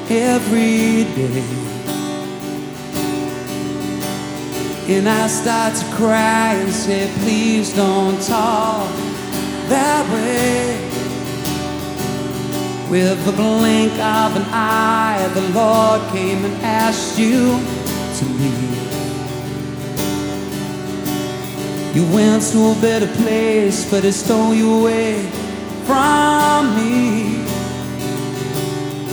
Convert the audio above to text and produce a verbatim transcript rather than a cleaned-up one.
every day. And I start to cry and say, please don't talk that way. With the blink of an eye, the Lord came and asked you to leave. You went to a better place, but it stole you away from me.